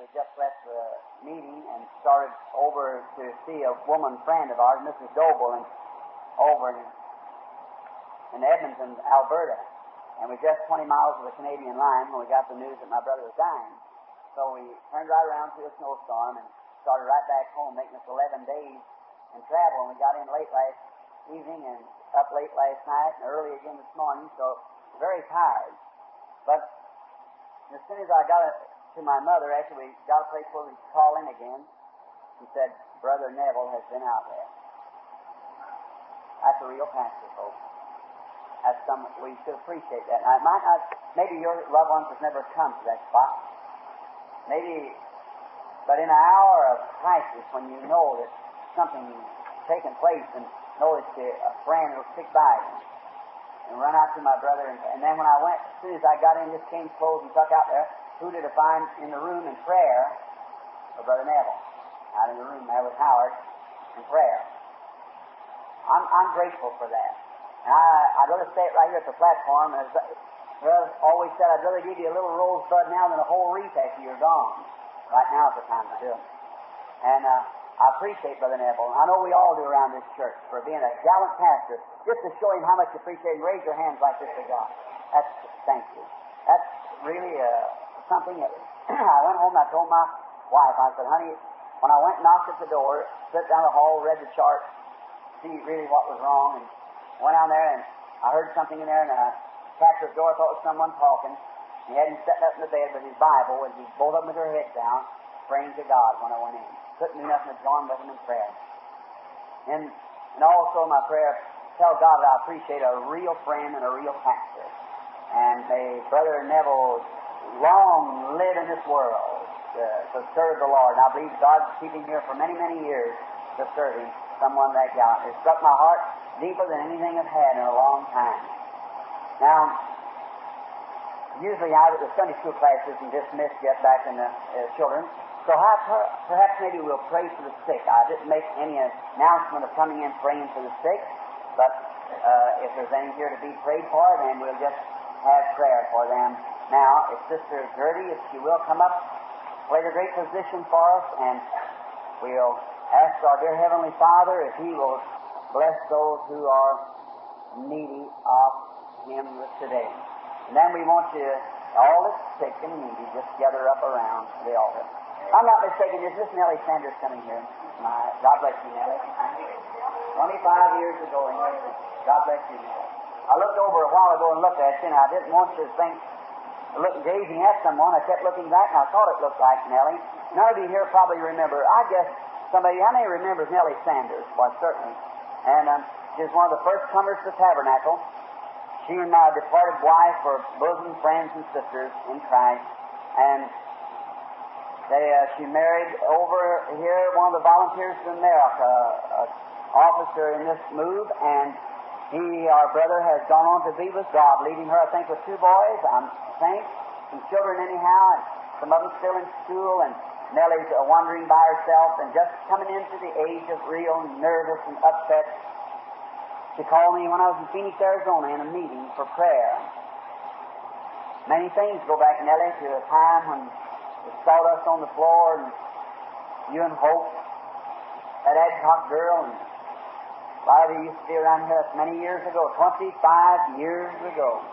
We just left the meeting and started over to see a woman friend of ours, Mrs. Doble, over in Edmonton, Alberta. And we're just 20 miles of the Canadian line when we got the news that my brother was dying. So we turned right around through a snowstorm and started right back home, making us 11 days in travel. And we got in late last evening and up late last night and early again this morning, so very tired. But as soon as I got to my mother, after we got a place where we could call in again, she said, Brother Neville has been out there. That's a real pastor, folks. That's we should appreciate that. Now, it might not, maybe your loved ones have never come to that spot. Maybe, but in an hour of crisis, when you know that something's taken place and know that a friend will stick by you, and run out to my brother, and then when I went, as soon as I got in, just changed clothes and tuck out there, who did I find in the room in prayer? For Brother Neville. Out in the room there with Howard in prayer. I'm grateful for that. And I'd rather say it right here at the platform. As always said, I'd rather give you a little rosebud now than a whole wreath after you're gone. Right now is the time to do it. And I appreciate Brother Neville. I know we all do around this church for being a gallant pastor, just to show him how much you appreciate him. Raise your hands like this to God. Thank you. That's really something that I went home and I told my wife, I said, honey, when I went and knocked at the door, slipped down the hall, read the chart, see really what was wrong, and went down there and I heard something in there, and I tapped the door, I thought it was someone talking. He had him sitting up in the bed with his Bible, and both of them with their heads down, praying to God when I went in. Couldn't do nothing but join with him in prayer. And also my prayer, tell God that I appreciate a real friend and a real pastor. And may Brother Neville long live in this world to serve the Lord. And I believe God's keeping him here for many, many years to serve him, someone that gallant. It struck my heart deeper than anything I've had in a long time. Now, usually out at the Sunday school class isn't dismissed yet back in the children. So perhaps maybe we'll pray for the sick. I didn't make any announcement of coming in praying for the sick, but if there's any here to be prayed for, then we'll just have prayer for them. Now, if Sister Gertie, if she will come up, play the great position for us, and we'll ask our dear Heavenly Father if He will bless those who are needy of Him today. And then we want you, all that's sick and needy, just gather up around the altar. If I'm not mistaken, is this Nellie Sanders coming here? God bless you, Nellie. 25 years ago, God bless you, Nellie. I looked over a while ago and looked at you, and I didn't want you to think, gazing at someone. I kept looking back, and I thought it looked like Nellie. None of you here probably remember. I guess somebody, how many remembers Nellie Sanders? Why, certainly. And she was one of the first comers to the Tabernacle. She and my departed wife were bosom friends and sisters in Christ. And she married over here one of the Volunteers of America, an officer in this move, and our brother has gone on to be with God, leaving her, I think, with 2 boys, some children anyhow, and some of them still in school, and Nellie's wandering by herself and just coming into the age of real nervous and upset. She called me when I was in Phoenix, Arizona, in a meeting for prayer. Many things go back, Nellie, to a time when the sawdust on the floor, and you and Hope, that Adcock girl, and a lot of you used to be around here many years ago, 25 years ago.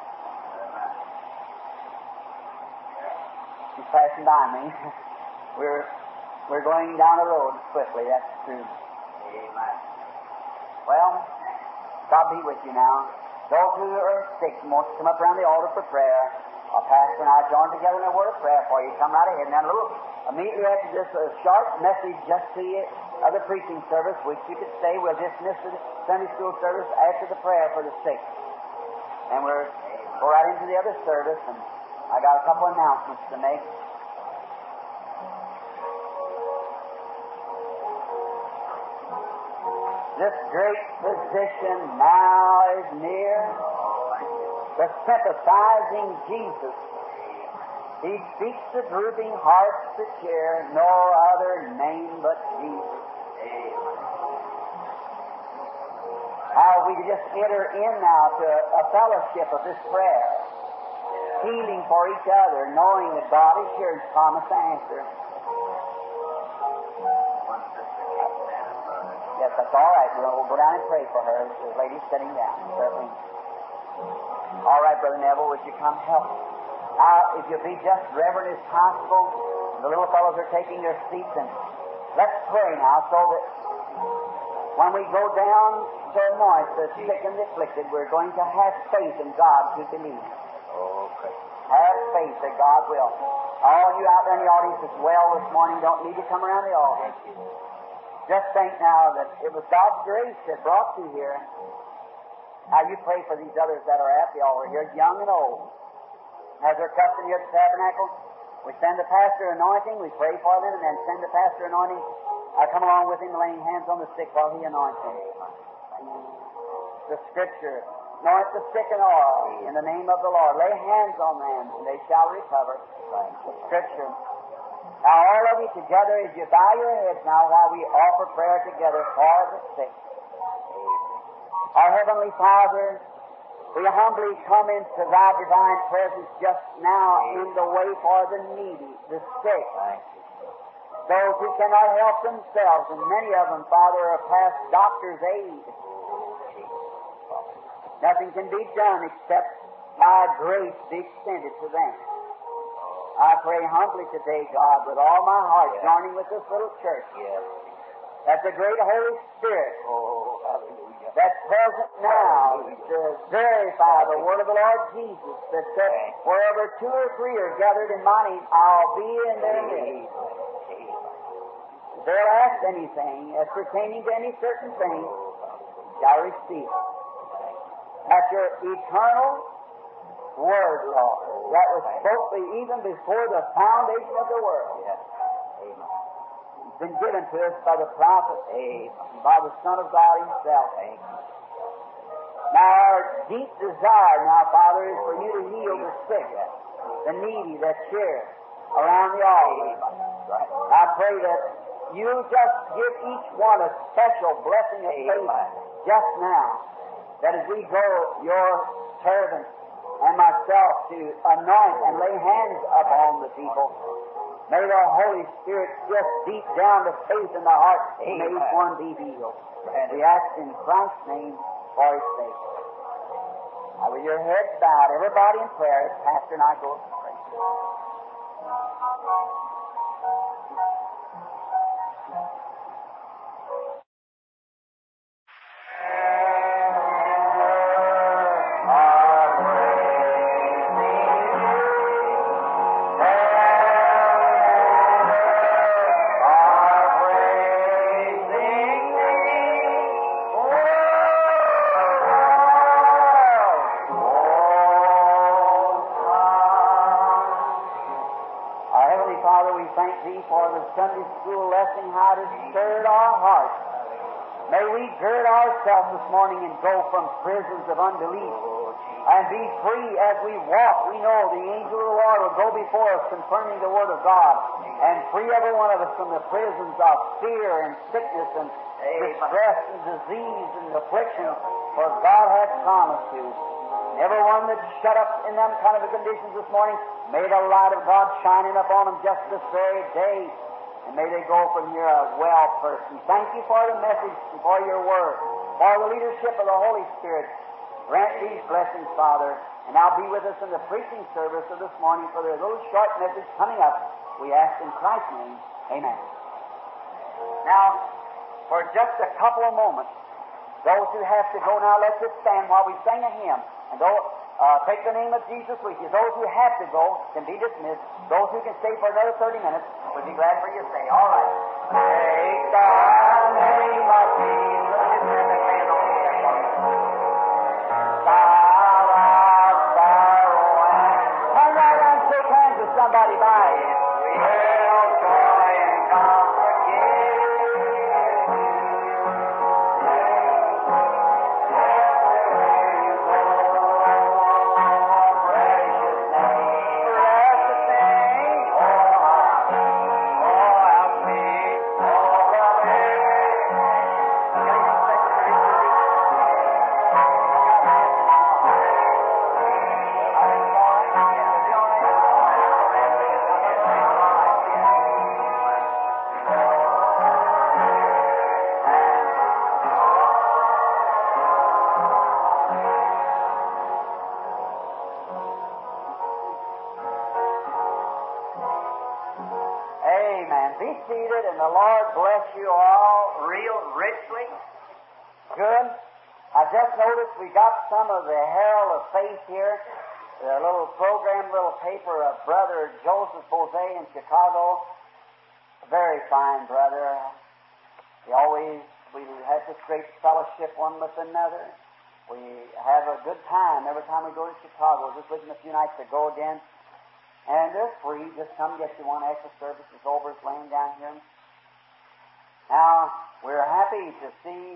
She's passing by me. We're going down the road swiftly, that's true. Amen. Well, God be with you now. Those who are sick and want to come up around the altar for prayer, our pastor and I join together in a word of prayer for you. Come right ahead. Now, immediately after this short message just to you of the preaching service, which you could stay, we'll dismiss the Sunday school service after the prayer for the sick. And we'll go right into the other service, and I got a couple of announcements to make. This great physician now is near, the sympathizing Jesus. He speaks the drooping hearts to cheer, no other name but Jesus. How we just enter in now to a fellowship of this prayer. healing for each other, knowing that God is here and promised to answer. Yes, that's all right. We'll go down and pray for her. The lady's sitting down. Certainly. All right, Brother Neville, would you come help? Now, if you'll be just reverent as possible, the little fellows are taking their seats, and let's pray now so that when we go down to anoint the sick and the afflicted, we're going to have faith in God to believe. Okay. Have faith that God will. All you out there in the audience as well this morning don't need to come around the altar. Just think now that it was God's grace that brought you here. Now you pray for these others that are at the altar here, young and old. As their custom here at the tabernacle, we send the pastor anointing, we pray for them, and then send the pastor anointing. I come along with him, laying hands on the sick while he anoints them. The Scripture, anoint the sick in oil in the name of the Lord. Lay hands on them, and they shall recover. The Scripture. Now, all of you together, as you bow your heads now while we offer prayer together for the sick. Our Heavenly Father, we humbly come into Thy divine presence just now in the way for the needy, the sick, those who cannot help themselves, and many of them, Father, are past doctor's aid. Nothing can be done except Thy grace be extended to them. I pray humbly today, God, with all my heart, joining with this little church, that the great Holy Spirit, that's present now to verify the word of the Lord Jesus, that said, wherever 2 or 3 are gathered in my name, I'll be in their midst. If they'll ask anything as pertaining to any certain thing, shall receive it. That's your eternal Word, Lord, that was spoken even before the foundation of the world. It's been given to us by the prophet, by the Son of God Himself. Now, our deep desire now, Father, is for you to heal the sick, the needy that's here around the altar. I pray that you just give each one a special blessing of faith just now, that as we go, your servants and myself to anoint and lay hands upon the people, may the Holy Spirit just deep down to faith in the heart, may each one be healed. We ask in Christ's name for His sake. Now with your heads bowed, everybody in prayer, Pastor and I go to pray. Sunday school lesson, how to stir our hearts. May we gird ourselves this morning and go from prisons of unbelief and be free as we walk. We know the angel of the Lord will go before us confirming the Word of God and free every one of us from the prisons of fear and sickness and distress and disease and affliction, for God has promised to. And everyone that's shut up in them kind of conditions this morning, may the light of God shining upon them just this very day. And may they go from here a well person. Thank you for the message and for your word, for the leadership of the Holy Spirit. Grant these blessings, Father, and now be with us in the preaching service of this morning for the little short message coming up. We ask in Christ's name, amen. Now, for just a couple of moments, those who have to go now, let's just stand while we sing a hymn. And take the name of Jesus with you. Those who have to go can be dismissed. Those who can stay for another 30 minutes, we'll be glad for you to stay. All right. Take the name of Jesus. Turn the hand on the turn right and shake hands with somebody by you. We will joy and comfort give. Yeah. Be seated, and the Lord bless you all real richly. Good. I just noticed we got some of the Herald of Faith here, the little program, little paper of Brother Joseph Bozay in Chicago. A very fine brother. We have this great fellowship one with another. We have a good time every time we go to Chicago. Just with them a few nights ago again. And they're free. Just come get you one after service is over. It's laying down here. Now, we're happy to see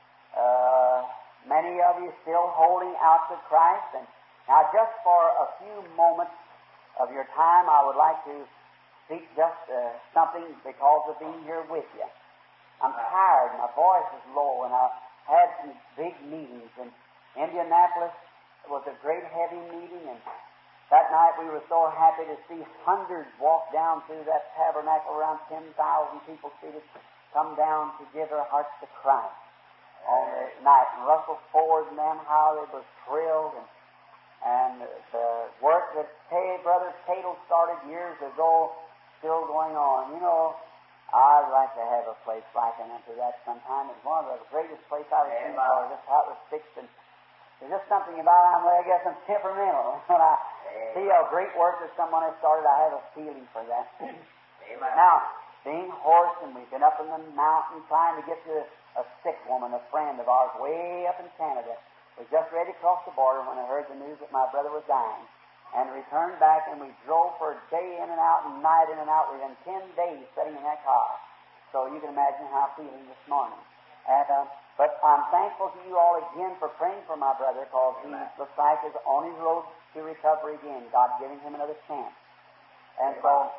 many of you still holding out to Christ. And now, just for a few moments of your time, I would like to speak just something because of being here with you. I'm tired. My voice is low, and I've had some big meetings. In Indianapolis, it was a great heavy meeting, and that night we were so happy to see hundreds walk down through that tabernacle, around 10,000 people seated, come down to give their hearts to Christ on the night. And Russell Ford and them, how they were thrilled, and the work that Brother Cato started years ago still going on. You know, I'd like to have a place likening to that sometime. It's one of the greatest places I've seen for just how it was fixed. And there's just something about it, I guess I'm temperamental. When I see a great work that someone has started, I have a feeling for that. Now, being hoarse, and we've been up in the mountain trying to get to a sick woman, a friend of ours, way up in Canada. We just ready to cross the border when I heard the news that my brother was dying. And returned back, and we drove for a day in and out and night in and out. Within 10 days sitting in that car. So you can imagine how I'm feeling this morning. And but I'm thankful to you all again for praying for my brother, because he looks like is on his road to recovery again. God giving him another chance. And so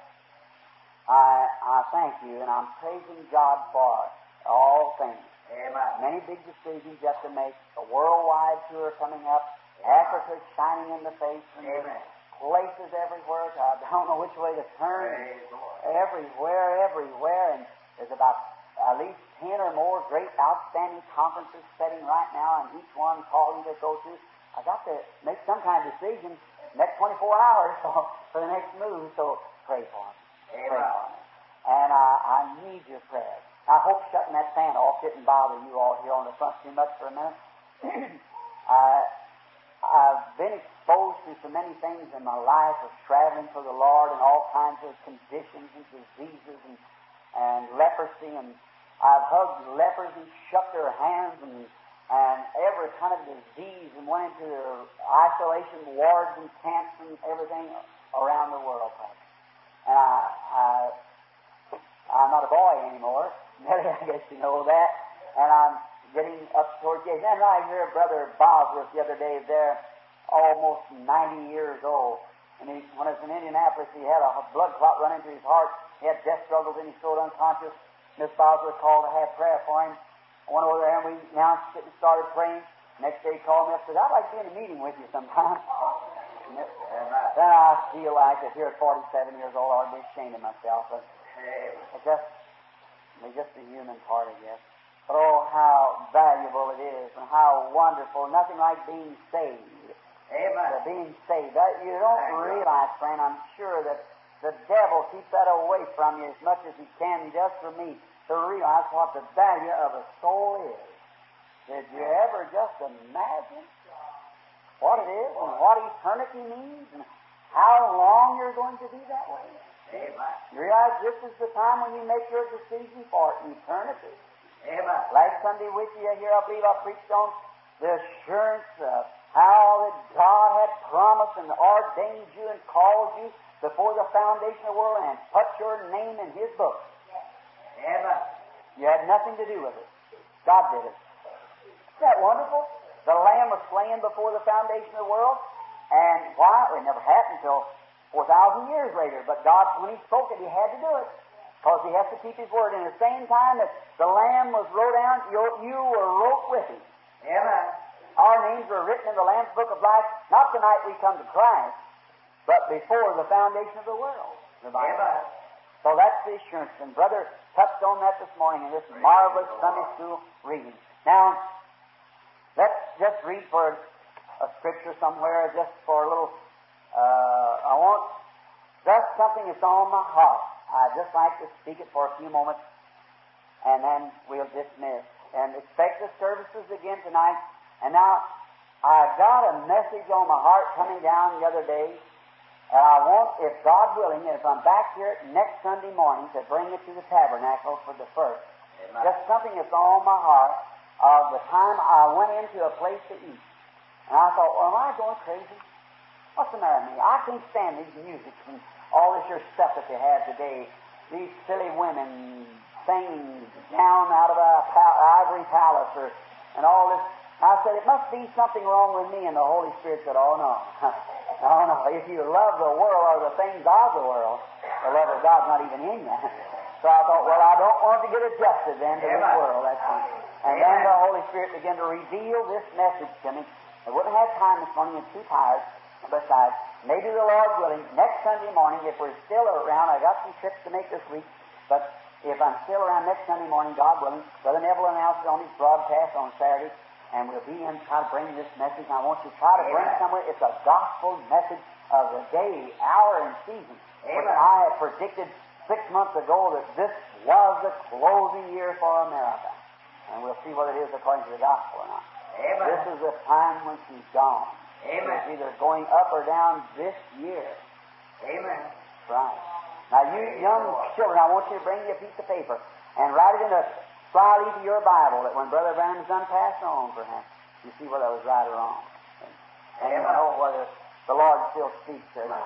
I thank you, and I'm praising God for all things. Amen. Many big decisions you have to make. A worldwide tour coming up. Africa shining in the face, and places everywhere. I don't know which way to turn. Everywhere, and there's about at least 10 or more great outstanding conferences setting right now, and each one calling to go to. I got to make some kind of decision next 24 hours for the next move. So pray for me. Pray for me. And I need your prayers. I hope shutting that fan off didn't bother you all here on the front too much for a minute. I've been exposed to so many things in my life of traveling for the Lord and all kinds of conditions and diseases and leprosy, and I've hugged lepers and shook their hands and every kind of disease, and went into their isolation wards and camps and everything around the world. And I'm not a boy anymore. I guess you know that. And I'm getting up towards the age. And I hear Brother Bosworth the other day there, almost 90 years old. And when I was in Indianapolis, he had a blood clot running through his heart. He had death struggles and he was unconscious. Miss Bosworth called to have prayer for him. I went over there and we announced it and started praying. Next day he called me up and said, I'd like to be in a meeting with you sometime. Then I feel like that here at 47 years old, I'd be ashamed of myself. But it's just a human part, I guess. But oh, how valuable it is, and how wonderful. Nothing like being saved. Amen. Being saved. You don't realize, friend, I'm sure that the devil keeps that away from you as much as he can. He does for me, to realize what the value of a soul is. Did you ever just imagine what it is and what eternity means and how long you're going to be that way? Amen. You realize this is the time when you make your decision for eternity. Amen. Last Sunday with you here, I believe I preached on the assurance of how that God had promised and ordained you and called you before the foundation of the world and put your name in His book. Amen. You had nothing to do with it. God did it. Isn't that wonderful? The Lamb was slain before the foundation of the world. And why? It never happened until 4,000 years later. But God, when He spoke it, He had to do it. Because He has to keep His word. And at the same time that the Lamb was wrote down, you were wrote with Him. Amen. Our names were written in the Lamb's Book of Life, not the night we come to Christ, but before the foundation of the world. Amen. So that's the assurance. And Brother touched on that this morning in this marvelous Sunday school reading. Now, let's just read for a scripture somewhere, just for a little, I want just something that's on my heart. I'd just like to speak it for a few moments, and then we'll dismiss. And expect the services again tonight. And now, I got a message on my heart coming down the other day, and I want, if God willing, if I'm back here next Sunday morning, to bring it to the tabernacle for the first. Amen. Just something that's on my heart of the time I went into a place to eat. And I thought, well, am I going crazy? What's the matter with me? I can't stand these music and all this your stuff that they have today. These silly women singing down out of a ivory palace and all this. I said, it must be something wrong with me. And the Holy Spirit said, oh, no. Oh, no. If you love the world or the things of the world, the love of God's not even in you. So I thought, well, I don't want to get adjusted then to this world. That's it. And then the Holy Spirit began to reveal this message to me. I wouldn't have time this morning. I'm too tired. Besides, maybe the Lord willing, next Sunday morning, if we're still around, I got some trips to make this week, but if I'm still around next Sunday morning, God willing, Brother Neville announced it on his broadcast on Saturday, and we'll be in try to bring this message. And I want you to try to bring somewhere. It's a gospel message of the day, hour, and season. Which I had predicted 6 months ago that this was the closing year for America. And we'll see whether it is according to the gospel or not. Amen. This is the time when she's gone. Amen. It's either going up or down this year. Amen. Right. Now, you young children, I want you to bring you a piece of paper and write it in a fly leaf of your Bible that when Brother Branham's done passed on, perhaps, you see whether that was right or wrong. And you know whether the Lord still speaks or not.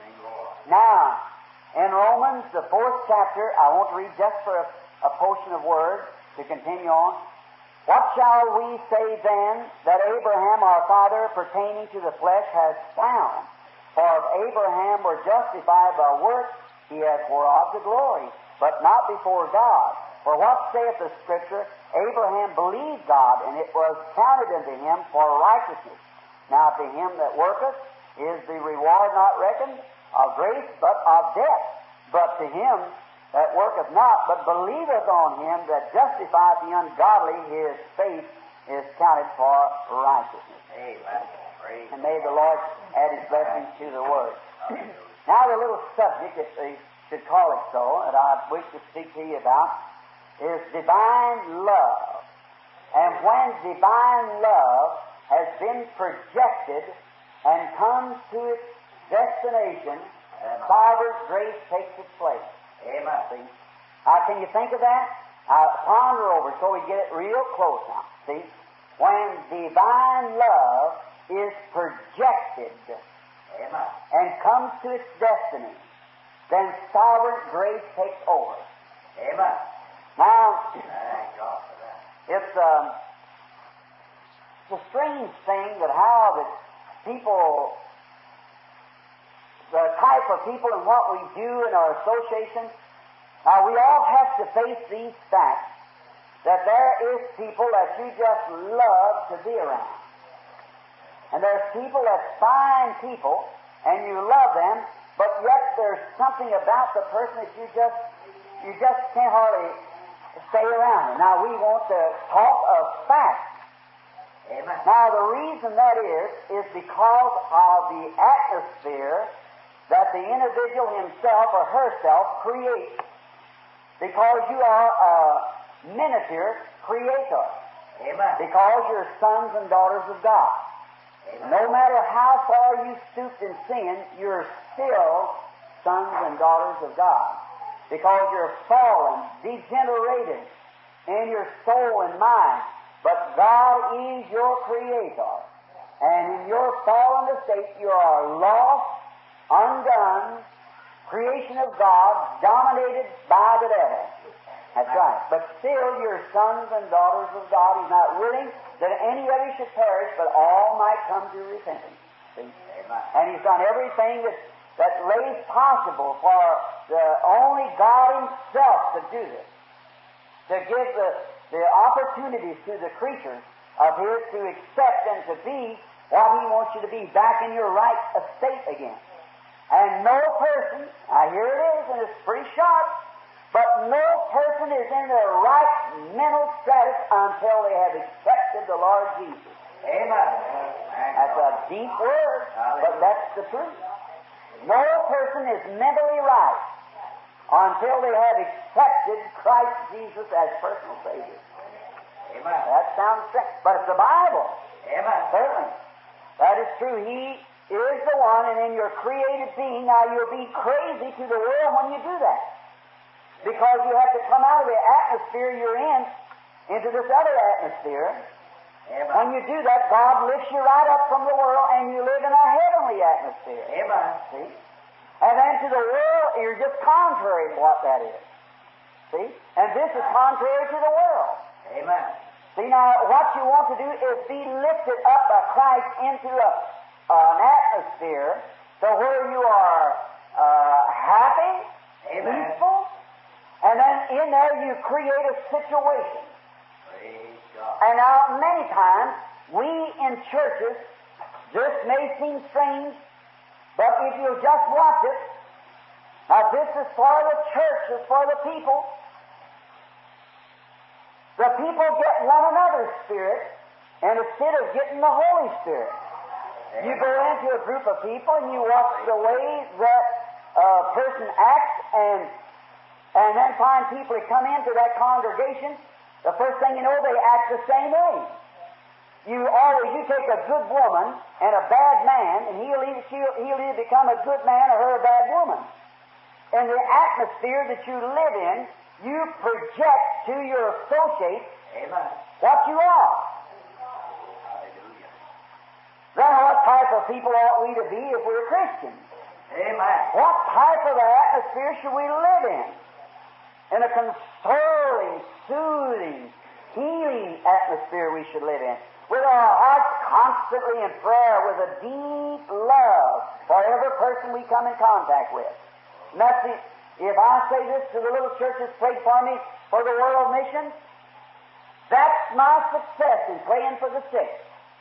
Now, in Romans, the 4th chapter, I want to read just for a portion of word to continue on. What shall we say then that Abraham our father pertaining to the flesh has found? For if Abraham were justified by works, he hath whereof the glory, but not before God. For what saith the Scripture? Abraham believed God, and it was counted unto him for righteousness. Now to him that worketh is the reward not reckoned of grace, but of debt. But to him that worketh not, but believeth on him that justifieth the ungodly, his faith is counted for righteousness. Amen. And may the Lord add His blessings to the Word. Now the little subject, if they should call it so, that I wish to speak to you about, is divine love. And when divine love has been projected and comes to its destination, sovereign grace takes its place. Amen. See? Can you think of that? Ponder over so we get it real close now. See? When divine love is projected and comes to its destiny, then sovereign grace takes over. Amen. Now, Thank God for that. it's a strange thing that how that people, the type of people and what we do in our association, we all have to face these facts that there is people that you just love to be around. And there's people that's fine people, and you love them, but yet there's something about the person that you just can't hardly stay around. Now, we want to talk of facts. Amen. Now, the reason that is because of the atmosphere that the individual himself or herself creates. Because you are a miniature creator. Amen. Because you're sons and daughters of God. Amen. No matter how far you stooped in sin, you're still sons and daughters of God. Because you're fallen, degenerated in your soul and mind. But God is your creator. And in your fallen estate, you are lost, undone, creation of God, dominated by the devil. That's right. But still, you're sons and daughters of God. He's not willing that any of you should perish, but all might come to repentance. See? Amen. And He's done everything that lays possible for the only God Himself to do this, to give the opportunities to the creatures of His to accept and to be what He wants you to be, back in your right estate again. And no person, here it is, and it's pretty sharp, but no person is in their right mental status until they have accepted the Lord Jesus. Amen. That's a deep word, but that's the truth. No person is mentally right until they have accepted Christ Jesus as personal Savior. Amen. That sounds strange, but it's the Bible. Amen. Certainly. That is true. He is the one, and in your created being, now you'll be crazy to the world when you do that. Because you have to come out of the atmosphere you're in into this other atmosphere. Amen. When you do that, God lifts you right up from the world, and you live in a heavenly atmosphere. Amen. See? And then to the world, you're just contrary to what that is. See? And this is contrary to the world. Amen. See, now, what you want to do is be lifted up by Christ into an atmosphere to where you are happy, Amen. peaceful, and then in there you create a situation. Praise God. And now, many times, we in churches, this may seem strange, but if you just watch it, now this is for the church, it's for the people. The people get one another's spirit, and instead of getting the Holy Spirit, you go into a group of people and you watch the way that a person acts, and then find people that come into that congregation. The first thing you know, they act the same way. You take a good woman and a bad man, and he'll either become a good man or her a bad woman. In the atmosphere that you live in, you project to your associates Amen. what you are. Hallelujah. Then what type of people ought we to be if we're Christians? Amen. What type of atmosphere should we live in? In a consoling, soothing, healing atmosphere we should live in. With our hearts constantly in prayer, with a deep love for every person we come in contact with. And that's the, if I say this to the little churches, pray for me for the world mission, that's my success in praying for the sick.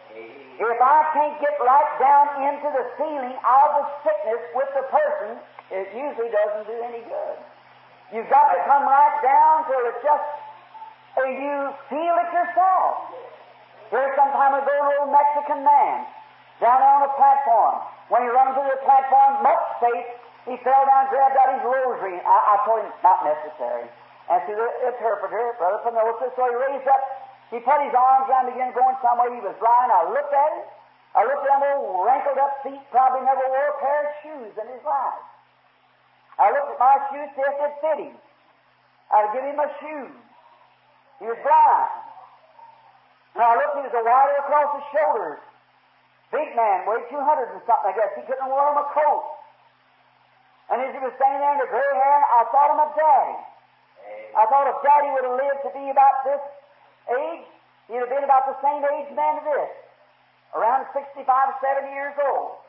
If I can't get right down into the feeling of the sickness with the person, it usually doesn't do any good. You've got to come right down till it just, you feel it yourself. Here some time ago, an old Mexican man, down there on a platform. When he ran to the platform, much faith, he fell down, grabbed out his rosary. I told him, not necessary. And to the interpreter, Brother Penosa, so he raised up, he put his arms around again, going somewhere. He was blind. I looked at him. I looked at them old wrinkled up feet, probably never wore a pair of shoes in his life. I looked at my shoes, see if it fit him. I'd give him a shoe. He was blind. And I looked, he was a wire across his shoulders. Big man, weighed 200 and something, I guess. He couldn't wear him a coat. And as he was standing there in the gray hair, I thought him of Daddy. I thought if Daddy would have lived to be about this age, he'd have been about the same age man as this. Around 65, 70 years old.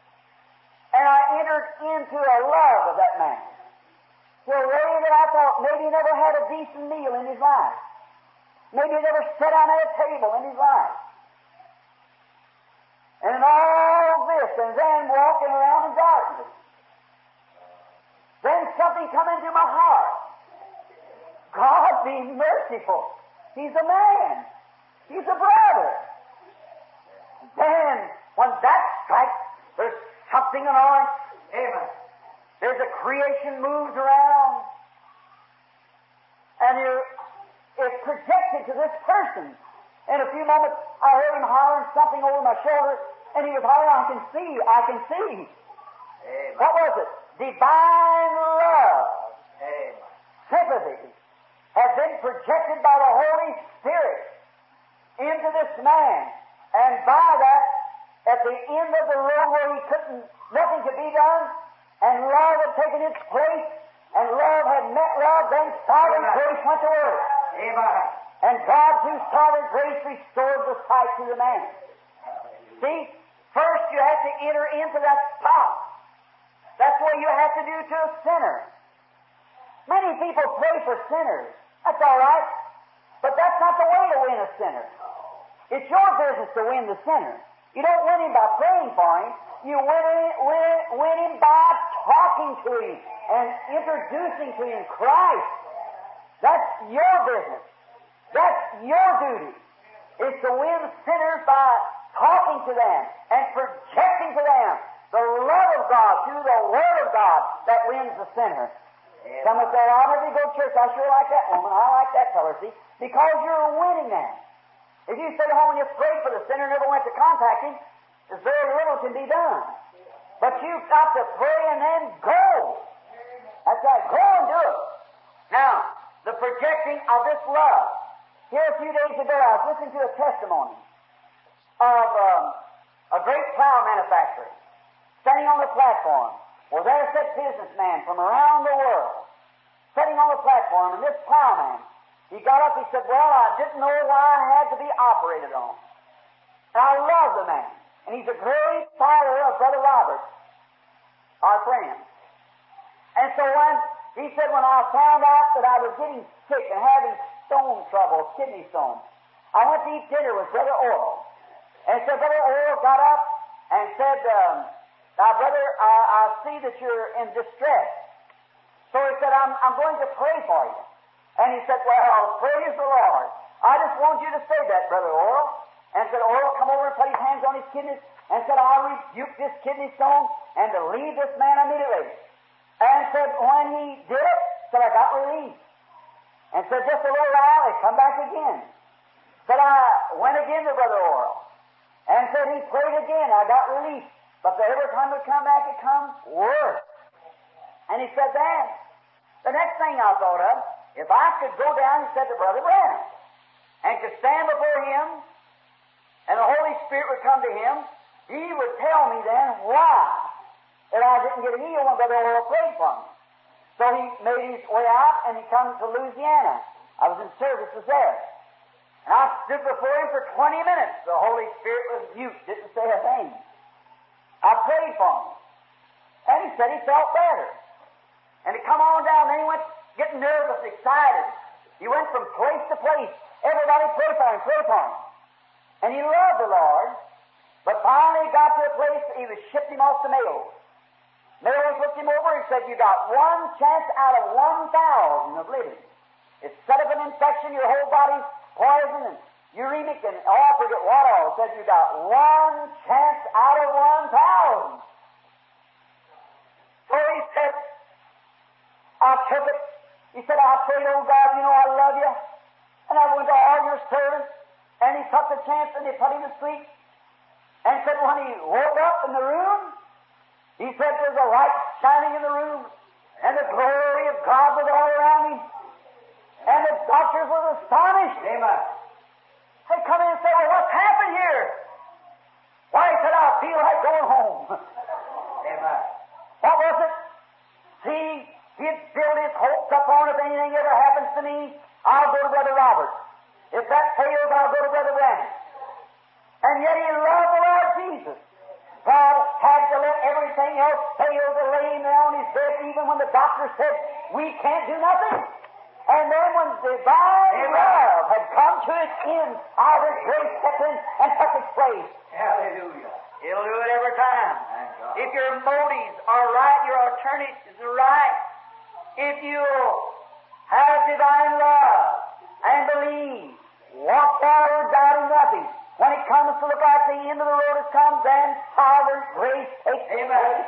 And I entered into a love of that man. To a way that I thought maybe he never had a decent meal in his life. Maybe he never sat down at a table in his life. And in all this, and then walking around in darkness, then something come into my heart. God be merciful. He's a man. He's a brother. Then, when that strikes, there's something in our Amen. There's a creation moved around, and it's projected to this person. In a few moments, I heard him hollering something over my shoulder, and he was hollering, I can see. Amen. What was it? Divine love, Amen. sympathy, has been projected by the Holy Spirit into this man. And by that, at the end of the road where nothing could be done, and love had taken its place, and love had met love, then sovereign grace went to work. Amen. And God, through sovereign grace, restored the sight to the man. See, first you have to enter into that spot. That's what you have to do to a sinner. Many people pray for sinners. That's all right. But that's not the way to win a sinner. It's your business to win the sinner. You don't win him by praying for him. You win him by talking to him and introducing to him Christ. That's your business. That's your duty. Is to win sinners by talking to them and projecting to them the love of God through the Word of God that wins the sinner. Some will say, I'll never go to church. I sure like that woman. I like that fellow, see? Because you're winning them. If you stayed home and you prayed for the sinner and never went to contact him, there's very little can be done. But you've got to pray and then go. That's right. Go and do it. Now, the projecting of this love. Here a few days ago, I was listening to a testimony of a great plow manufacturer standing on the platform. Well, there sat businessmen from around the world sitting on the platform, and this plowman, he got up, he said, well, I didn't know why I had to be operated on. And I love the man. And he's a great follower of Brother Robert, our friend. And so he said, when I found out that I was getting sick and having stone trouble, kidney stone, I went to eat dinner with Brother Oral. And so Brother Oral got up and said, now, brother, I see that you're in distress. So he said, I'm going to pray for you. And he said, well, praise the Lord. I just want you to say that, Brother Oral. And said, Oral, come over and put his hands on his kidneys. And said, I'll rebuke this kidney stone and to leave this man immediately. And said, when he did it, said, I got relief. And said, just a little while, it come back again. Said, I went again to Brother Oral. And said, he prayed again, I got relief. But every time it come back, it comes worse. And he said, then, the next thing I thought of, if I could go down, he said, to Brother Branham, and could stand before him, and the Holy Spirit would come to him, he would tell me then why that I didn't get healed when Brother Oral prayed for me. So he made his way out, and he come to Louisiana. I was in services there. And I stood before him for 20 minutes. The Holy Spirit was mute, didn't say a thing. I prayed for him. And he said he felt better. And he come on down, then he went getting nervous, excited. He went from place to place. Everybody prayed for him, prayed for him. And he loved the Lord, but finally got to a place he was shipped him off to Mayo. Mayo looked him over and said, you got one chance out of 1,000 of living. It's set up an infection, your whole body's poison and uremic, and I forget what all. Said you got one chance out of 1,000. So he said, I took it. He said, I prayed, oh God, you know I love you. And I went to all your servants, and he took the chance and they put him to sleep. And said when he woke up in the room, he said there's a light shining in the room, and the glory of God was all around him. And the doctors were astonished. Amen. They come in and say, well, what's happened here? Why, he said, I feel like going home. Amen. What was it? See, he had built his hopes upon if anything ever happens to me, I'll go to Brother Robert. If that fails, I'll go to Brother Branham. And yet he loved the Lord Jesus. God had to let everything else fail to lay him there on his bed, even when the doctor said, we can't do nothing. And then when divine love had come to its end, our grace stepped in and took its place. Hallelujah. It'll do it every time. Thank God. If your motives are right, your alternatives are right. If you have divine love and believe, walk forward doubting nothing. When it comes to look like the end of the road has come, then sovereign grace takes its place.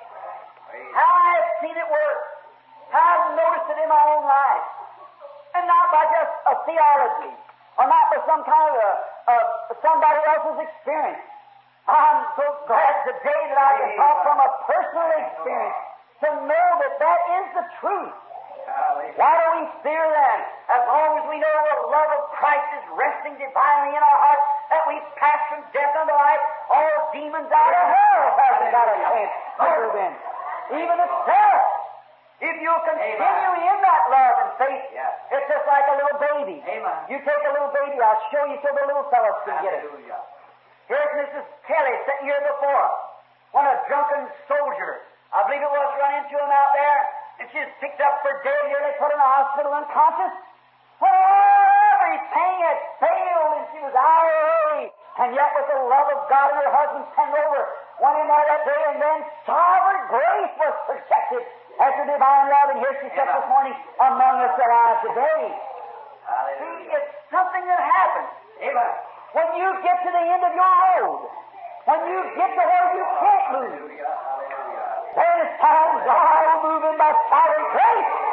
How I've seen it work. How I've noticed it in my own life. And not by just a theology, or not by some kind of somebody else's experience. I'm so glad today that I can talk from a personal experience to know that that is the truth. Hallelujah. Why do we fear then? As long as we know the love of Christ is resting divinely in our hearts, that we pass from death unto life, all demons out of hell hasn't got a chance over them. Even itself. If you'll continue in that love and faith, it's just like a little baby. Amen. You take a little baby, I'll show you so the little fellows can get it. Hallelujah. Here's Mrs. Kelly sitting here before us. When a drunken soldier, I believe it was, run into him out there, and she was picked up for dead. Here they put her in the hospital unconscious. Well, everything had failed, and she was out early. And yet with the love of God and her husband sent over, went in there that day, and then sovereign grace was projected after divine love. And here she sits this morning among us alive today. Hallelujah. See, it's something that happens. Amen. When you get to the end of your road, when you get to where you can't move, Hallelujah. Hallelujah. then it's time God will move in by sovereign grace.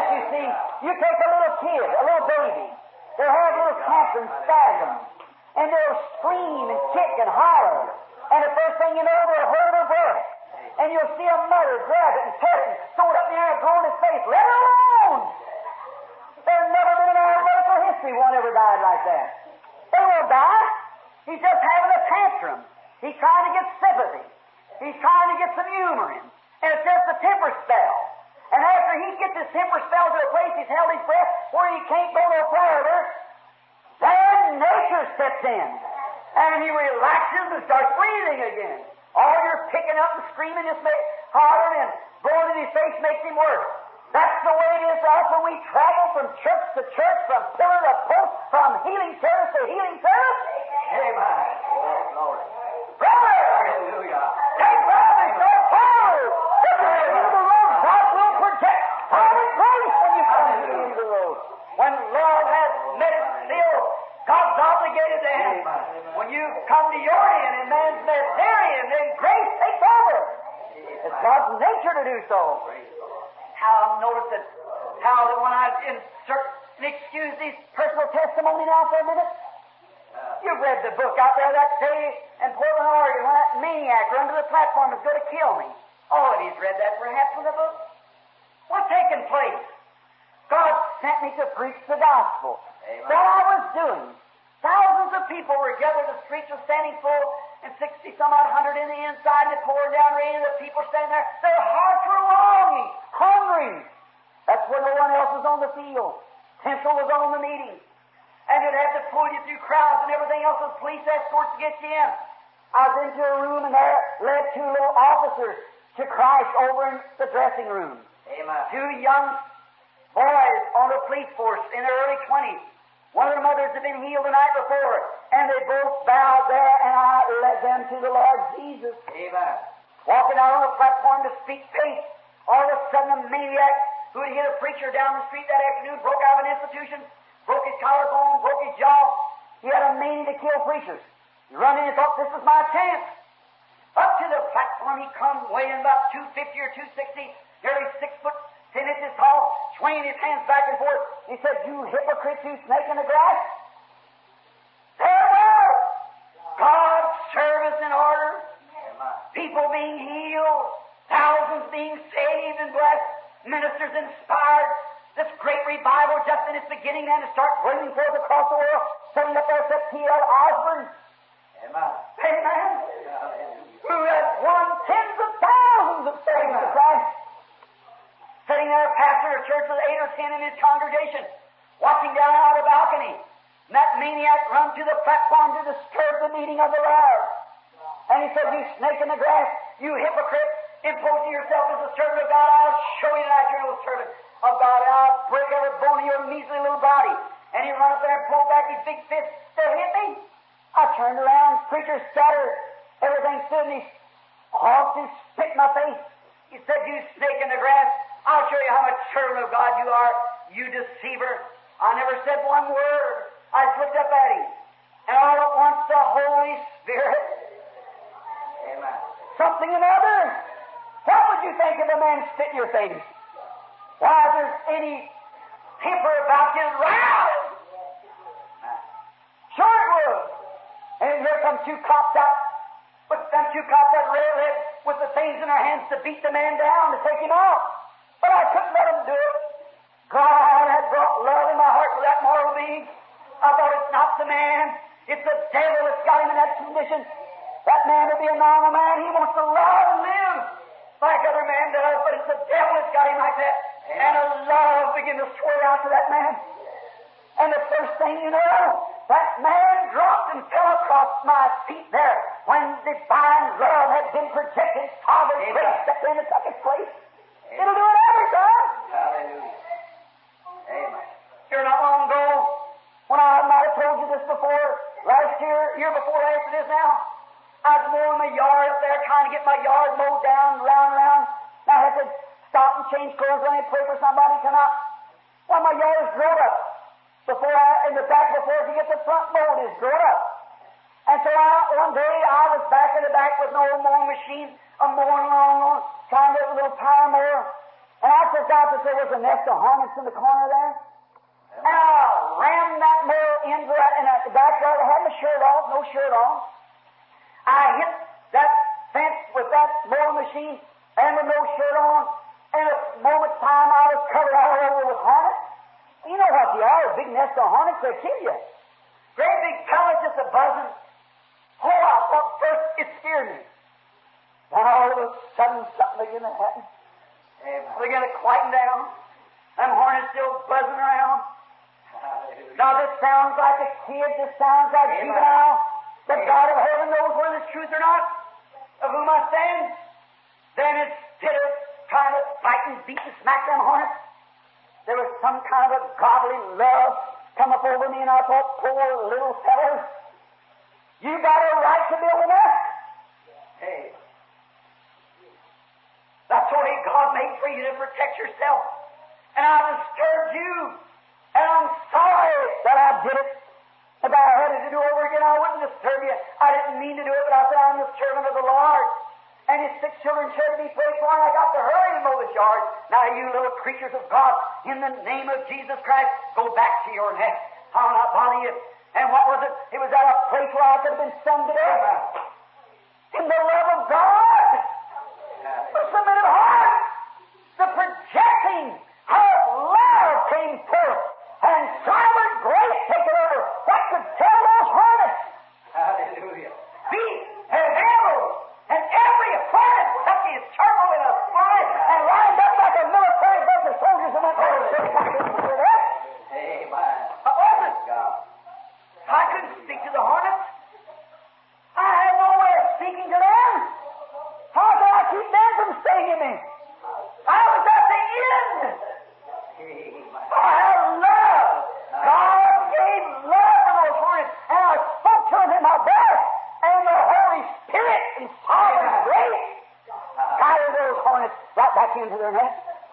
you see, you take a little kid, a little baby, they'll have little tantrums, spasms, and they'll scream and kick and holler, and the first thing you know, they'll hold their breath. And you'll see a mother grab it and pet it and throw it up in the air and blow in his face. Let it alone! There's never been in our medical history one ever died like that. They won't die. He's just having a tantrum. He's trying to get sympathy. He's trying to get some humor in. And it's just a temper spell. And after he gets his temper spell to a place he's held his breath where he can't go no further, then nature steps in. And he relaxes and starts breathing again. All your picking up and screaming, just hollering and blowing in his face makes him worse. That's the way it is to us when we travel from church to church, from pillar to post, from healing service to healing service. Amen. Oh, glory. Brother! Hallelujah. Take love and go forward. If you're at the end of the road, God will project power and grace when you come to the end of the road. When love has met its seal, God's obligated to him. When you come to your end and man's met their end, then grace takes over. It's God's nature to do so. How I've noticed that, how that when I insert and excuse these personal testimony now for a minute, you've read the book out there that day in Portland, Oregon, when that maniac run to the platform was going to kill me. All of you's read that perhaps in the book. What's taking place? God sent me to preach the gospel. Amen. What I was doing. Thousands of people were gathered, the streets were standing full, and 60-some-odd hundred in the inside, and it poured down rain, and the people standing there, their hearts were longing, hungry. That's when no one else was on the field. Central was on the meeting. And they'd have to pull you through crowds and everything else with police escorts to get you in. I was into a room, and there led two little officers to Christ over in the dressing room. Amen. Two young boys on the police force in their early 20s. One of their mothers had been healed the night before, and they both bowed there, and I led them to the Lord Jesus. Amen. Walking out on the platform to speak faith, all of a sudden a maniac who had hit a preacher down the street that afternoon broke out of an institution, broke his collarbone, broke his jaw. He had a mania to kill preachers. He run in and thought, this is my chance. Up to the platform he come, weighing about 250 or 260, nearly 6 foot 10 inches tall, swinging his hands back and forth. He said, you hypocrite, you snake in the grass. Farewell! God's service in order, people being healed, thousands being saved and blessed, ministers inspired. This great revival just in its beginning and to start bringing forth across the world. Setting up there said T.L. Osborne. Amen. Amen. Who had won tens of thousands of souls to Christ. Sitting there, a pastor of a church with 8 or 10 in his congregation, watching down out of the balcony. And that maniac run to the platform to disturb the meeting of the Lord. And he said, you snake in the grass, you hypocrite, imposing yourself as a servant of God, I'll show you that you're no servant of God, and I'll break every bone in your measly little body. And he run up there and pulled back his big fist to hit me. I turned around, preacher scattered, everything stood, and he honked and spit in my face. He said, you snake in the grass, I'll show you how much servant of God you are, you deceiver. I never said one word. I just looked up at him. And all at once the Holy Spirit, Amen. something or another. What would you think if a man spit in your face? Why, if there's any temper about you, rouse! Sure it would. And here come two cops out, but them two cops that railhead with the things in their hands to beat the man down, to take him out. But I couldn't let them do it. God had brought love in my heart for that moral being. I thought it's not the man, it's the devil that's got him in that condition. That man will be a normal man. He wants to love and live like other men does, but it's the devil that's got him like that. Amen. And a love began to swirl out to that man. And the first thing you know, that man dropped and fell across my feet there when divine love had been projected. Sovereign grace stepped in and took its place. Amen. It'll do it every time. Hallelujah. Amen. Here not long ago, when I might have told you this before, last year before last it is now, I was mowing my yard up there, trying to get my yard mowed down, round. And I had to stop and change clothes when I pray for somebody to come out. Well, my yard is grown up. In the back before I could get the front mowed is grown up. And so one day I was back in the back with an old mowing machine, I'm mowing along, trying to get a little power mower. And I forgot that there was a nest of hornets in the corner there. And I rammed that mower into that in the backyard. I had my shirt off, no shirt on. I hit that fence with that mowing machine and with no shirt on. In a moment's time, I was covered all over with hornets. You know what they are, a big nest of hornets, they kill you. Great big pellets just a buzzing. Oh, I thought first it scared me. Then all of a sudden something began to happen. They began to quieten down. Them hornets still buzzing around. Now this sounds like a kid, this sounds like juvenile, but God of heaven knows whether it's truth or not, of whom I stand. Then instead of trying to fight and beat and smack them hornets, there was some kind of a godly love come up over me, and I thought, poor little fellows, you got a right to build a nest. Hey. That's the way God made for you to protect yourself. And I disturbed you. And I'm sorry that I did it. If I had it to do over again, I wouldn't disturb you. I didn't mean to do it, but I said I'm the servant of the Lord. And his 6 children shall to be prayed for, and I got to hurry and mow this yard. Now, you little creatures of God, in the name of Jesus Christ, go back to your nest. I'll not bother you. And what was it? It was at a place where I could have been stung to death. In the love of God, the submitted heart, the projecting of love came forth, and silent grace taken over. What could tell those hornets? Hallelujah. Beat and arrows, and every hornet stuck his charcoal in a spine and lined up like a military bunch of soldiers and went over there. Amen. What was it? God. I couldn't speak to the hornets. I had no way of speaking to them. How could I keep them from stinging me? I was at the end. I have love. God gave love for those hornets, and I spoke to them in my breath, and the Holy Spirit and sovereign grace guided those hornets right back into their nest.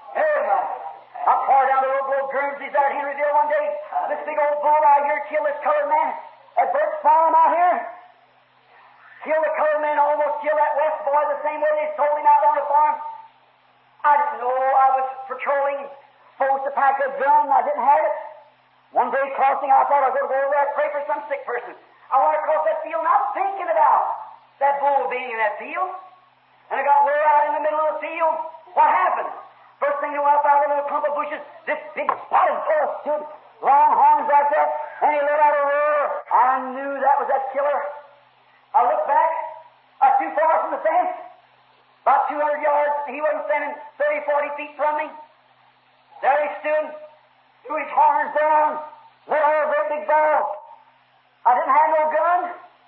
I poured down the old old Guernseys there at Henryville one day. This big old bull out here killed this colored man at Burke's Farm out here. Killed the colored man, almost killed that West boy the same way they sold him out on the farm. I didn't know. I was patrolling, supposed to pack a gun. I didn't have it. One day crossing, I thought I was going to go over there and pray for some sick person. I went across that field, and I'm thinking about that bull being in that field. And I got way out in the middle of the field. What happened? First thing I went up out of a little clump of bushes, this big spotted bull stood, long horns like that, and he let out a roar. I knew that was that killer. I looked back. I was too far from the fence. About 200 yards. He wasn't standing 30, 40 feet from me. There he stood, threw his horns down, let out a great big ball. I didn't have no gun,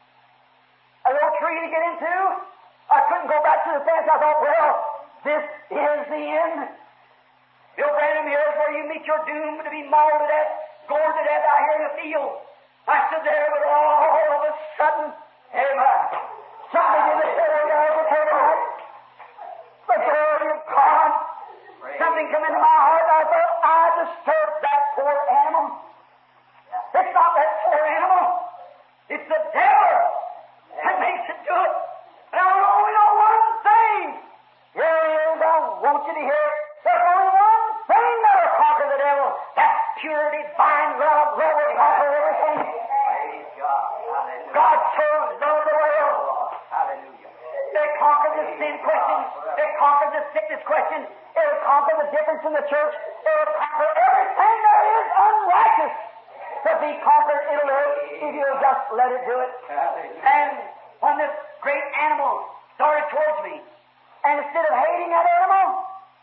a little tree to get into. I couldn't go back to the fence. I thought, well, this is the end. Bill Branham, here's where you meet your doom to be mauled to death, gored to death out here in the field. I stood there, but all of a sudden, amen, something in the center of the table. The glory of God. Something come into my heart, and I thought, I disturbed that poor animal. It's not that poor animal. It's the devil that makes it do it. And I only know one thing. Here it is. I want you to hear it. There's only one thing that'll conquer the devil. That's pure divine love. Love will conquer everything. Praise God. Hallelujah. God chose love the world. Hallelujah. They conquered the sin question. They conquered the sickness question. It'll conquer the difference in the church. It'll conquer everything that is unrighteous. To be conquered, it'll do it if you'll just let it do it. Hallelujah. And when this great animal started towards me, and instead of hating that animal,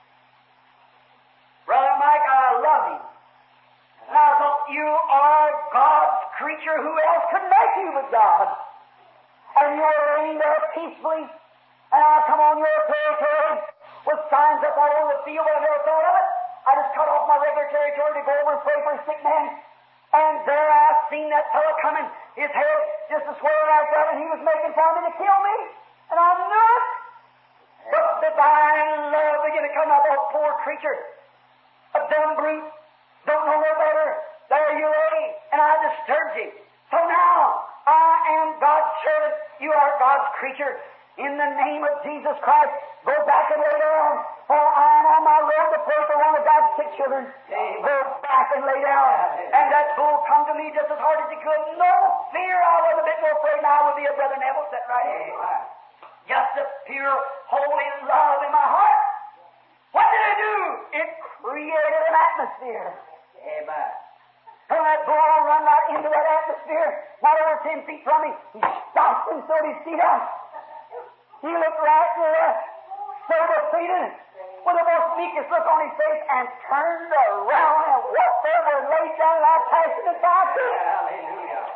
Brother Mike, I love him. And I thought, you are God's creature. Who else could make you but God? And you were laying there peacefully, and I come on your territory with signs up all over the field, but I never thought of it. I just cut off my regular territory to go over and pray for a sick man. And there I seen that fellow coming, his head just a swirling like that, and he was making for me to kill me. And I knew it. But divine love began to come out of that poor creature. A dumb brute, don't know no better. There you lay, and I disturbed you. So now, I am God's servant. You are God's creature. In the name of Jesus Christ, go back and lay down, for I am on my road to pray for one of God's sick children. Go back and lay down. And that bull come to me just as hard as he could. No fear. I was a bit more afraid now I would be a Brother Neville sitting right here. Just a pure, holy love in my heart. What did it do? It created an atmosphere. Amen. And that bull run right into that atmosphere, not over 10 feet from me. He stopped and threw his feet out. He looked right and left, so defeated, with the most meekest look on his face, and turned around and walked over and laid down, and I passed him by too. Hallelujah.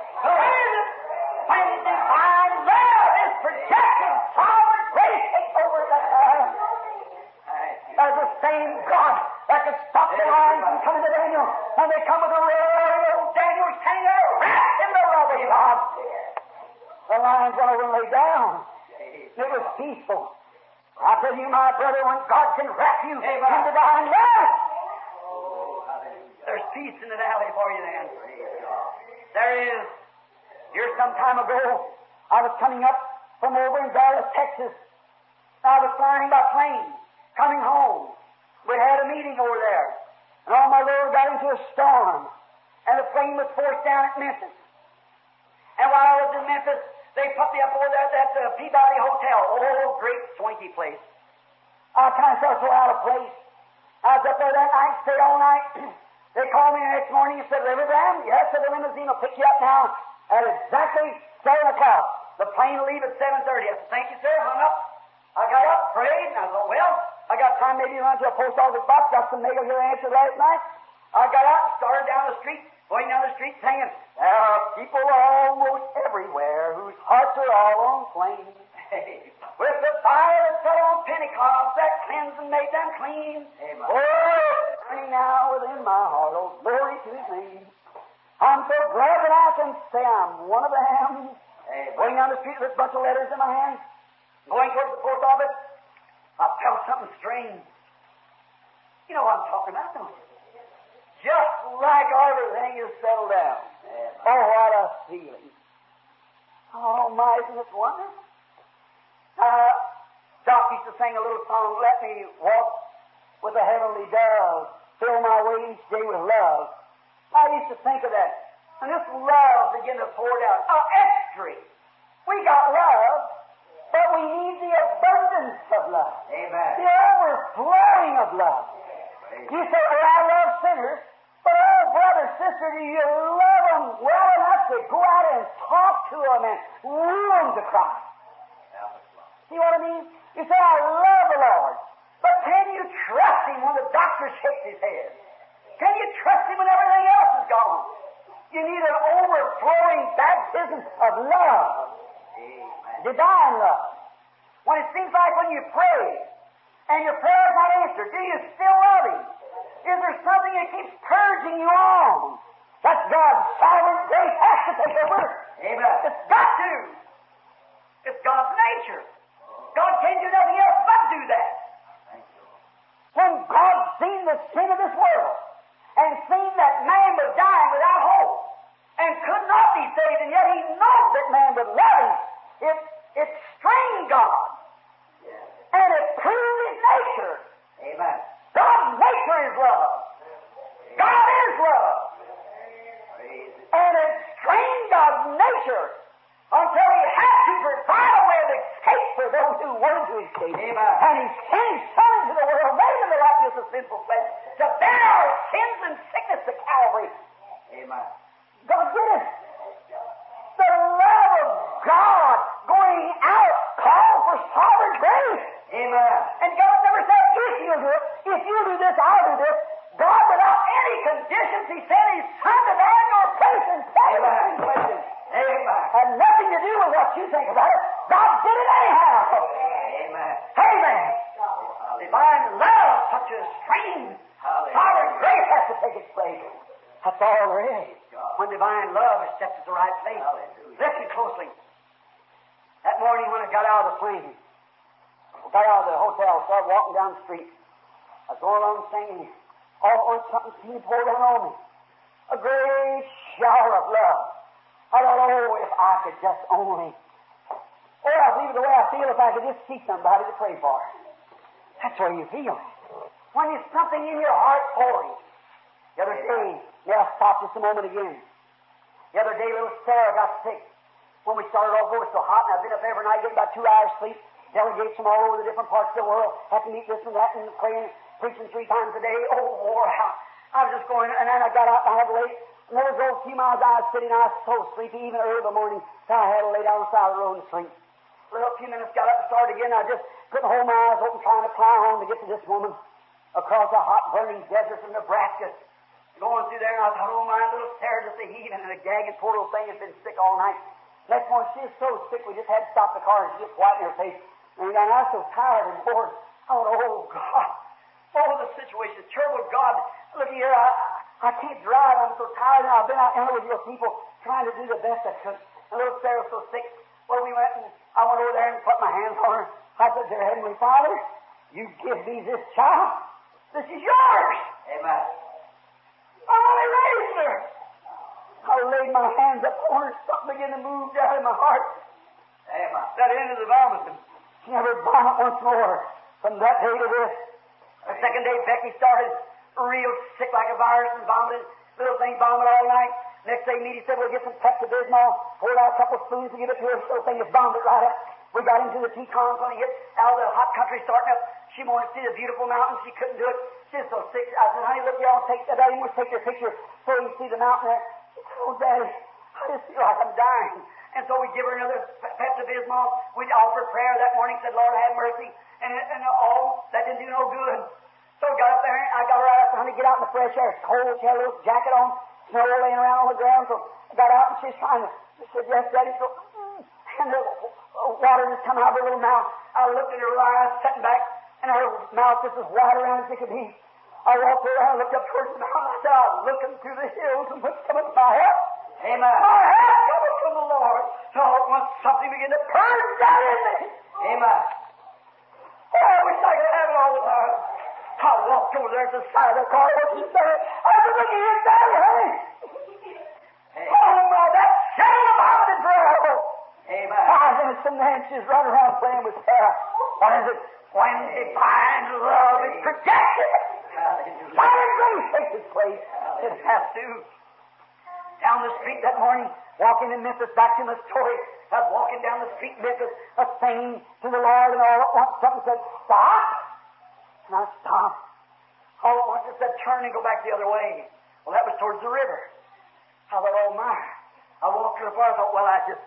When divine love is protected, sovereign grace takes over the time. There's the same God that could stop the lions from coming to Daniel, and they come with a roaring, old Daniel's hanging there, wrapped in the love of God. The lions went over and lay down. It was peaceful. I tell you, my brother, when God can wrap you in divine love, there's peace in the valley for you then. There is. Here some time ago, I was coming up from over in Dallas, Texas. I was flying by plane, coming home. We had a meeting over there. And on my road got into a storm. And the plane was forced down at Memphis. And while I was in Memphis, they put me up over there at the Peabody Hotel. Oh, great swanky place. I kind of felt so out of place. I was up there that night, stayed all night. They called me the next morning and said, Reverend Branham, yes, the limousine will pick you up now at exactly 7 o'clock. The plane will leave at 7:30. I said, thank you, sir. Hung up. I got up, prayed, and I thought, well, I got time maybe to run to a post office box, got some mail here answered last night. I got up, started down the street, going down the street singing, there are people almost everywhere whose hearts are all on flame. With the fire that fell on Pentecost that cleansed and made them clean. Amen. Oh, burning now within my heart, oh, glory to His name. I'm so glad that I can say I'm one of them. Going down the street with a bunch of letters in my hand, going towards the post office, I felt something strange. You know what I'm talking about, don't you? Just like everything is settled down. Oh, what a feeling. Oh, my, isn't it wonderful? Doc used to sing a little song, let me walk with a heavenly dove, fill my way each day with love. I used to think of that. And this love began to pour down. Extra. We got love, but we need the abundance of love. Amen. The overflowing of love. You say, oh, I love sinners, but oh, brother, sister, do you love them well enough to go out and talk to them and woo them to Christ? See what I mean? You say, I love the Lord, but can you trust Him when the doctor shakes his head? Can you trust Him when everything else is gone? You need an overflowing baptism of love. Amen. Divine love. When it seems like when you pray and your prayer is not answered, do you still love Him? Is there something that keeps purging you on? That's God's sovereign grace has to take over. Amen. It's got to. It's God's nature. God can't do nothing else but do that. When God seen the sin of this world and seen that man was dying without hope and could not be saved, and yet He knows that man would love Him, it strained God. And it proved His nature. Amen. God's nature is love. God is love. And it strained God's nature until He had to provide a way of escape for those who wanted to escape. Amen. And He sent His Son into the world, made in the likeness of sinful flesh, to bear our sins and sickness to Calvary. Amen. God did it. The love of God going out called for sovereign grace. Amen. And God never said, if you do it, if you do this, I'll do this. God, without any conditions, He sent His Son to die in your place and pay the questions. Amen. Had nothing to do with what you think about it. God did it anyhow. Amen. Amen. Divine love, such a stream. Sovereign grace has to take its place. That's all there is. When divine love is set at the right place. Listen closely. That morning when I got out of the plane, got out of the hotel, started walking down the street. I was going along singing. All at once something seemed to pour down on me. A great shower of love. I thought, oh, if I could just only... Oh, I believe the way I feel if I could just see somebody to pray for. That's where you feel. when there's something in your heart for Him. The other day, may I stop just a moment again? The other day, little Sarah got sick. When we started off, it was so hot, and I've been up every night getting about 2 hours sleep. Delegates from all over the different parts of the world have to meet this and that and praying, preaching 3 times a day. Oh, wore out. I was just going, and then I got out and I had to lay. And there was those few miles I was sitting, I was so sleepy, even early in the morning, so I had to lay down on the side of the road and sleep. A little few minutes, got up and started again. I just couldn't hold my eyes open, trying to plow home to get to this woman across a hot, burning desert from Nebraska. Going through there, and I thought, oh, my little Sarah, just a heaving and a gagging, poor little thing, has been sick all night. Next morning, she was so sick, we just had to stop the car, and she was white in her face. And I was so tired and bored. I thought, oh, God. Oh, the situation is terrible. God, look here, I can't drive. I'm so tired. And I've been out here with your people trying to do the best I could. And little Sarah was so sick. Well, we went, and I went over there and put my hands on her. I said, dear Heavenly Father, you give me this child. This is yours. Amen. I only raised her. I laid my hands up on her. Something began to move down in my heart. Amen. That ended the vomiting. She never vomited once more from that day to this. The second day, Becky started real sick like a virus and vomited. Little thing vomited all night. Next day, Meady said, we'll get some Pepto-Bismol. Poured out a couple of spoons to give it to her. Little thing just vomited right up. We got into the Tetons when he hit out of the hot country starting up. She wanted to see the beautiful mountains. She couldn't do it. She was so sick. I said, honey, look, y'all take that. Daddy wants to take your picture so you can see the mountain there. She said, oh, Daddy, I just feel like I'm dying. And so we give her another Pepto-Bismol. We'd offered prayer that morning, said, Lord, have mercy. And all that didn't do no good. So we got up there, and I got her out. I said, honey, get out in the fresh air. It's cold. She had a little jacket on, snow laying around on the ground. So I got out, and she's trying to. She said, yes, Daddy. So, and the water just come out of her little mouth. I looked at her little eyes, sitting back, and her mouth just as wide around as it could be. I walked around, looked up towards the mountain. I said, I'm looking through the hills, and what's coming to my help? Amen. My help coming from the Lord. So once something began to purge down in me. Amen. Oh, I wish I could have it all the time. I walked over there to the side of the car, what's it there? I said, look at here, Daddy, honey. Oh, my, that shame vomited forever. Amen. I was some man, she's running around playing with Sarah. What is it? When divine love is projected. Divine grace takes its place. It has to. Down the street that morning, walking in Memphis, back to my story. I was walking down the street in Memphis, singing to the Lord, and all at once something said, stop. And I stopped. All at once it said, turn and go back the other way. Well, that was towards the river. I thought, oh my. I walked through the far. I thought, well,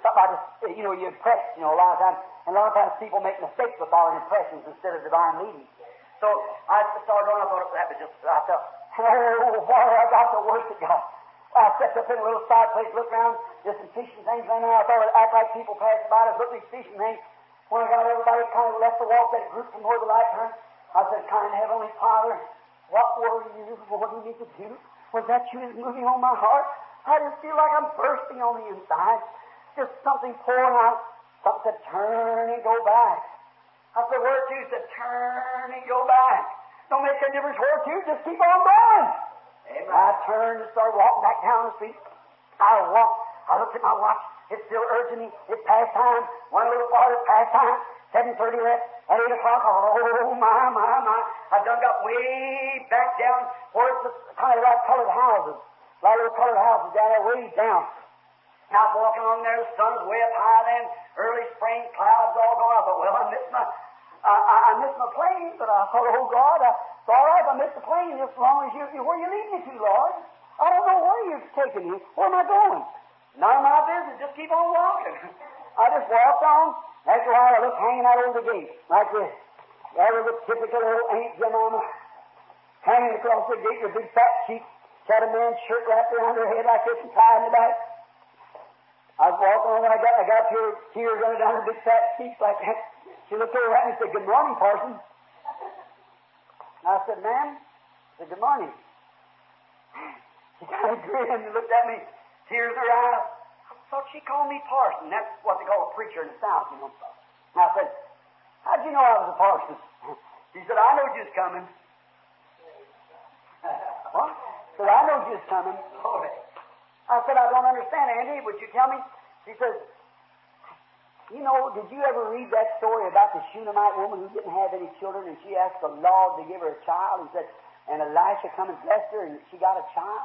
you impress, a lot of times. And a lot of times people make mistakes with following impressions instead of divine leading. So I started on, I thought that was just, I thought, oh, boy, I got the worst it got. I stepped up in a little side place, looked around, there's some fishing things in there. I thought it'd act like people passed by us, looked at these fishing things. When I got everybody kind of left the walk, that group from where the light turned, I said, kind Heavenly Father, what were you wanting me to do? Was that you was moving on my heart? I just feel like I'm bursting on the inside. Just something pouring out. Something said, turn and go back. I said, where to? Said, turn and go back. Don't make a difference where to, just keep on going. Amen. I turned and started walking back down the street. I walked. I looked at my watch. It's still urging me. It's past time. One little farther, past time. 7:30 left. At 8 o'clock, oh, my. I done got way back down where it's the kind of like colored houses. A lot of little colored houses down there, way down. And I was walking along there, the sun was way up high then, early spring, clouds all going. I thought, well, I missed my plane, but I thought, oh, God, it's all right if I missed the plane just as long as where you lead me to, Lord. I don't know where you're taking me. Where am I going? None of my business. Just keep on walking. I just walked on. After a while, I looked hanging out over the gate, like this. There was a typical old Aunt Jemima hanging across the gate with a big fat cheek. She had a man's shirt wrapped around her head like this and tied in the back. I was walking on when I got to her, tears running down her big fat cheeks like that. She looked over at me and said, good morning, Parson. And I said, ma'am, I said, good morning. She kind of grinned and looked at me, tears in her eyes. I thought she called me Parson. That's what they call a preacher in the South, And I said, how'd you know I was a parson? She said, I know you was coming. What? I said, I know you was coming. I said, I don't understand, Andy. Would you tell me? She says, You know, did you ever read that story about the Shunammite woman who didn't have any children, and she asked the Lord to give her a child, and Elisha come and blessed her, and she got a child?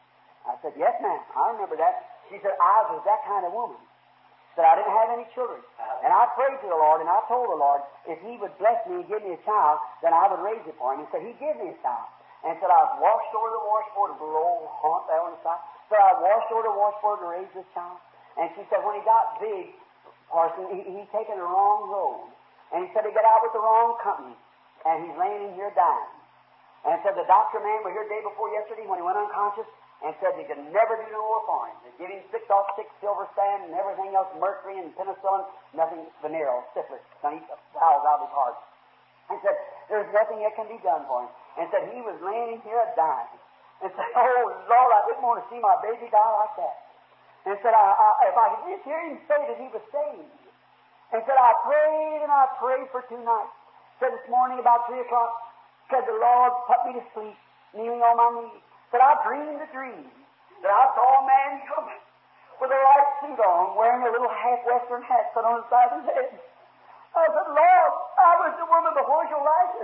I said, yes, ma'am, I remember that. She said, I was that kind of woman. Said, I didn't have any children. And I prayed to the Lord, and I told the Lord, if He would bless me and give me a child, then I would raise it for Him. He said, He gave me a child. And said, I was washed over the washboard, a little old haunt there on the side. So I washed over the washboard to raise this child. And she said, when he got big, Parson, he's taken the wrong road. And he said he got out with the wrong company. And he's laying in here dying. And said the doctor man was here the day before yesterday when he went unconscious, and said they could never do no more for him. They give him 6 off 6 silver sand and everything else, mercury and penicillin, nothing, venereal, syphilis, going to eat the bowels out of his heart. And said, there's nothing that can be done for him. And said, he was laying in here dying. And said, oh, Lord, I didn't want to see my baby die like that. And said, if I could just hear him say that he was saved. And said, I prayed for 2 nights. Said, this morning about 3 o'clock, said, the Lord put me to sleep, kneeling on my knees. Said, I dreamed a dream that I saw a man coming with a white suit on, wearing a little half-western hat set on the side of his head. I said, Lord, I was the woman before Elijah.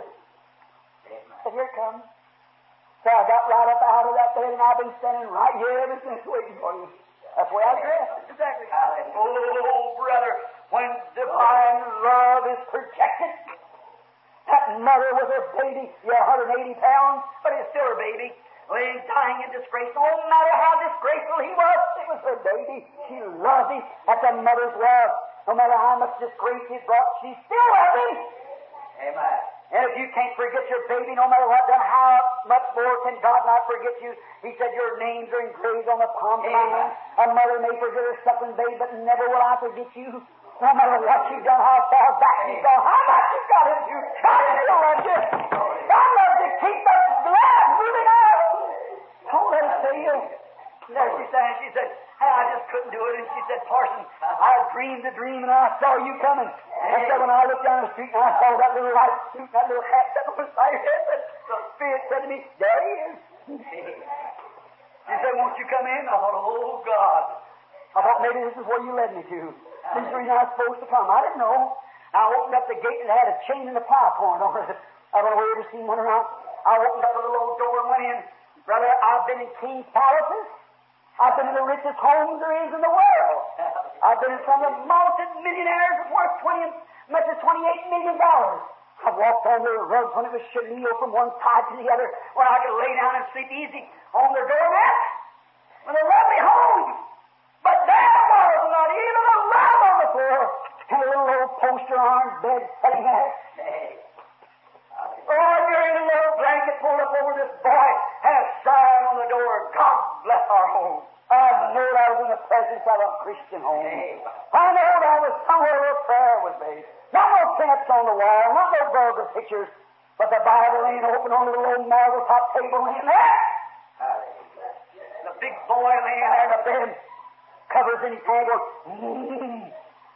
But here it comes. So I got right up out of that bed, and I've been standing right here ever since waiting for you. That's the way I dressed. Exactly. Oh, brother, when divine love is projected, that mother with her baby, 180 pounds, but it's still her baby, laying dying in disgrace. No matter how disgraceful he was, it was her baby. She loved him. That's a mother's love. No matter how much disgrace he brought, she still loved him. Amen. And if you can't forget your baby, no matter what done, how much more can God not forget you? He said, your names are engraved on the palms of my hand. A mother may forget her suckling baby, but never will I forget you. No matter what you've done, how far back you've gone, how much you've got into, God still loves you. God loves to keep the blood moving out. Don't let it fail. There she said, hey, I just couldn't do it. And she said, Parson, I dreamed a dream and I saw you coming. And said, when I looked down the street and I saw that little white suit, that little hat that was on your head, the Spirit said to me, there he is. She said, won't you come in? I thought, oh, God. I thought maybe this is where you led me to. This is the reason I was supposed to come. I didn't know. I opened up the gate and it had a chain and a plow point on it. I don't know if you ever seen one or not. I opened up the little old door and went in. Brother, I've been in king's palaces. I've been in the richest homes there is in the world. I've been in some of the multi-millionaires that's worth much as $28 million. I walked on their rugs when it was chenille from one side to the other, where I could lay down and sleep easy on their doormat. With a lovely home. But there was not even a rug on the floor, and a little old poster iron bed sitting there. Oh, you're in a little blanket pulled up over this boy and a sign on the door, God bless our home. I know I was in the presence of a Christian home. I know I was somewhere where prayer was made. Not no pin-ups on the wall, not no vulgar pictures, but the Bible laying open on a little old marble top table laying there. The big boy laying there in the bed, covers in his hand going,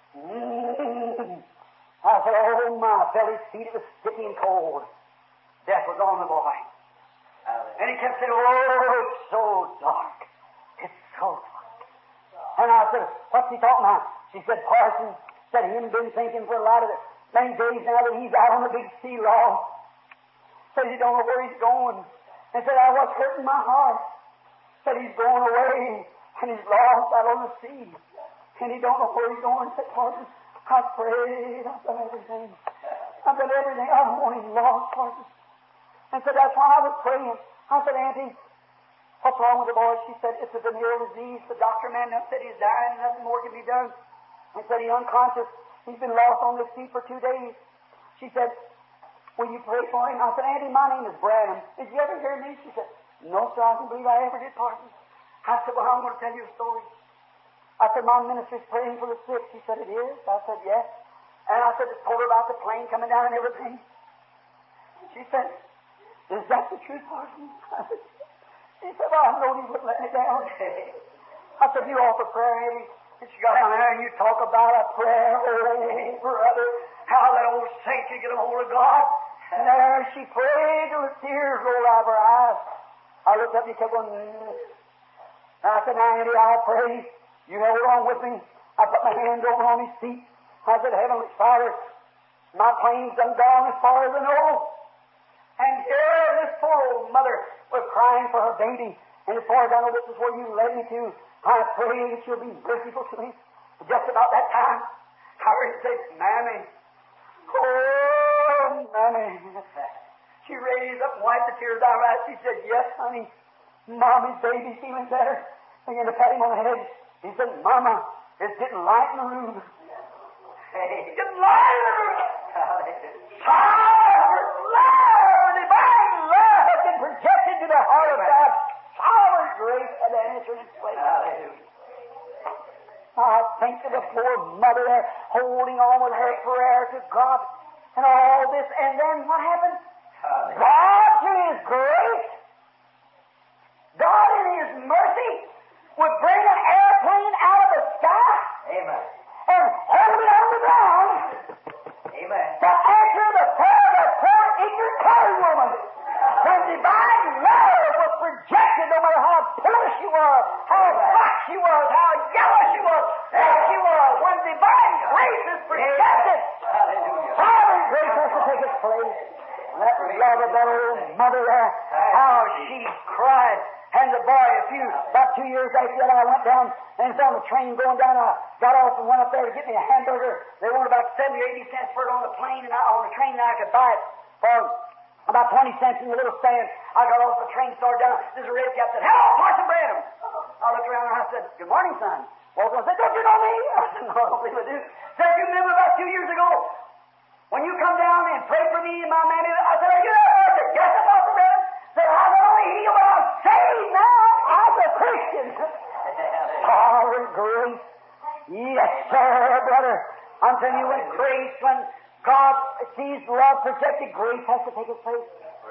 I said, oh my, fell his feet, it was sticky and cold. Death was on the boy. And he kept saying, oh, it's so dark. It's so dark. And I said, what's he talking about? She said, Parson, said him been thinking for a lot of many days now that he's out on the big sea law. Said he don't know where he's going. And said, what's hurting my heart? Said he's going away and he's lost out on the sea. And he don't know where he's going. Said, Parson, I prayed. I've done everything. I don't want him lost, Parson. And said, that's why I was praying. I said, Auntie, what's wrong with the boy? She said, it's a venereal disease. The doctor man said he's dying and nothing more can be done. He said he's unconscious. He's been lost on this sea for 2 days. She said, will you pray for him? I said, Auntie, my name is Branham. Did you ever hear me? She said, no, sir, I don't believe I ever did, Parson. I said, well, I'm going to tell you a story. I said, my minister's praying for the sick. She said, it is? I said, yes. And I said, told her about the plane coming down and everything. She said, is that the truth, Parson? She said, well, I know he wouldn't let me down. I said, you offer prayer, Eddie. And she got down there and you talk about a prayer. Oh, brother, how that old saint could get a hold of God. And there she prayed till the tears rolled out of her eyes. I looked up and he kept going, And I said, now, Eddie, I'll pray. You hold on with me. I put my hand over on his feet. I said, Heavenly Father, my plane's done gone as far as I know. And here this poor old mother was crying for her baby. And as far as I know, this is where you led me to. I pray that you'll be merciful to me. Just about that time, I heard her say, Mammy. Oh, Mammy. She raised up and wiped the tears out of her eyes. She said, yes, honey. Mommy's baby's feeling better. Began to pat him on the head. He said, Mama, it's getting light in the room. It's getting light in the room. Sovereign love, divine love has been projected to the heart of God. Sovereign grace had to answer in its place. I think of the poor mother there holding on with her prayer to God and all this. And then what happened? God, to His grace, God in His mercy, would bring an airplane out of the sky. Amen. And hold it on the ground. Amen. To answer the prayer of a poor, ignorant colored woman. When divine love was projected, no matter how poor she was, how black she was, how yellow she was, what she was, when divine grace is projected, sovereign grace has to take its place. And that love of that old mother there, how she cried. And the boy, about 2 years after that, I went down and was on the train going down. I got off and went up there to get me a hamburger. They wanted about 70 or 80 cents for it on the plane, and on the train, and I could buy it for about 20 cents in the little stand. I got off the train, started down. There's a red cap that said, hello, Parson Branham. I looked around and I said, good morning, son. Walter said, don't you know me? I said, no, I don't believe I do. Said, you remember about 2 years ago when you come down and prayed for me and my mammy? I said, are you there? I said, yes, I'm Parson Branham. Said, I not only healed, but I'm saved now. I'm a Christian. Sovereign grace. Yes, sir, brother. I'm telling you, when grace, when God sees love projected, grace has to take its place.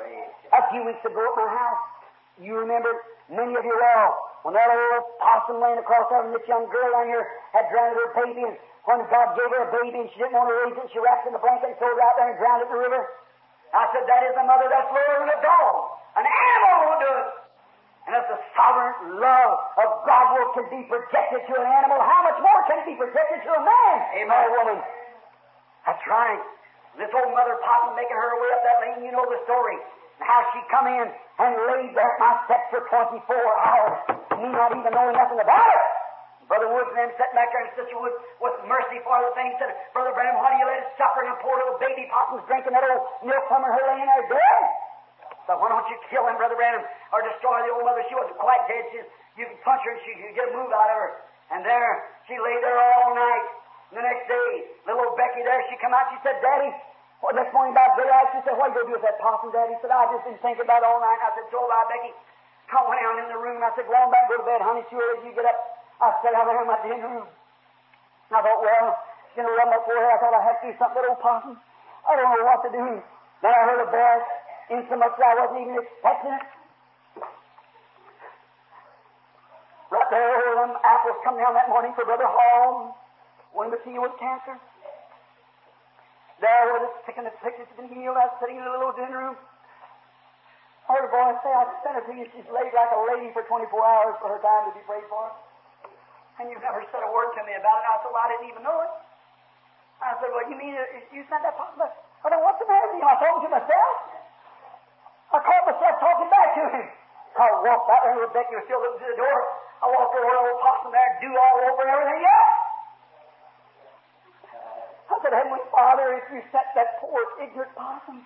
A few weeks ago at my house, you remember, many of you all, when that old possum laying across there and this young girl down here had drowned her baby, and when God gave her a baby and she didn't want to raise it, she wrapped it in a blanket and threw it out there and drowned it in the river. I said, that is a mother that's lower than a dog. An animal won't do it. And if the sovereign love of God can be projected to an animal, how much more can it be projected to a man? Amen. Or a woman? That's right. This old mother possum making her way up that lane, you know the story. And how she come in and laid there at my steps for 24 hours, me not even knowing nothing about it. Brother Woods and them sat back there, and Sister Woods was mercy for the thing. Said, Brother Branham, why do you let it suffer? And a poor little baby possum's drinking that old milk from her laying there dead. So why don't you kill him, Brother Branham, or destroy the old mother? She wasn't quite dead. You could punch her and she could get a move out of her. And there, she lay there all night. And the next day, little old Becky there, she come out, she said, Daddy, well, next morning about daylight, she said, what are you going to do with that possum, Daddy? He said, I've just been thinking about it all night. I said, so have I, Becky. I went down in the room. I said, go on back, go to bed, honey. Sure as you get up. I sat out there in my den room. I thought, well, she's going to rub my forehead. I thought I'd have to do something to that old possum. I don't know what to do. Then I heard a voice, insomuch that I wasn't even expecting it. Right there, them apples come down that morning for Brother Hall. Wanted to see you with cancer. There was a sickness has been healed. I was sitting in the little din room. I heard a voice say, I sent her to you. She's laid like a lady for 24 hours for her time to be prayed for. And you've never said a word to me about it. I said, well, I didn't even know it. I said, well, you mean you sent that possible? I said, what's the matter with you? I was talking to myself. I caught myself talking back to him. I walked out there, and Rebecca was still looking to the door. I walked over to old possum there, dew all over and everything else. I said, Heavenly Father, if you set that poor, ignorant possum,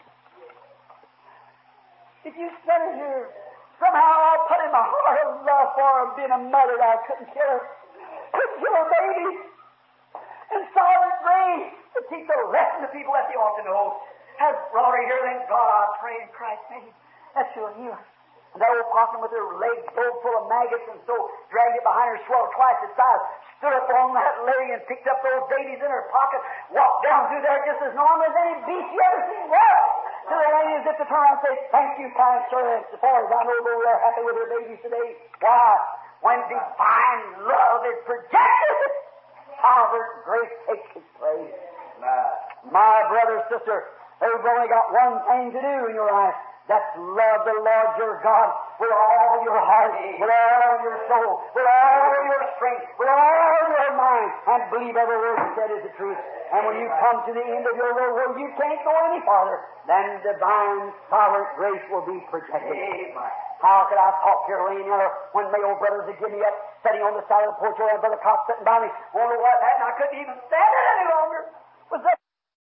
if you sent her here, somehow I put in my heart of love for her, being a mother that I couldn't kill her. Couldn't kill her baby. And sovereign grace to teach the lesson to people that they ought to know. Has brought her here, then God, I pray in Christ's name that she'll heal. And that old possum with her legs both full of maggots and so dragged it behind her, swelled twice its size, stood up on that leg and picked up those babies in her pocket, walked down through there just as normal as any beast you ever seen walk. To the lady as if to turn around and say, thank you, kind sir, as far as I know, they're happy with their babies today. Why? When divine love is projected, sovereign grace takes its place. My brother, sister, there's only got one thing to do in your life. That's love the Lord your God with all your heart, with all your soul, with all your strength, with all your mind, and believe every word He said is the truth. And when you come to the end of your road where you can't go any farther, then divine sovereign grace will be projected. Amen. How could I talk here, laying there, when my old brothers would give me up, sitting on the side of the porch, and Brother Cox sitting by me? Oh, what that? And I couldn't even stand it any longer.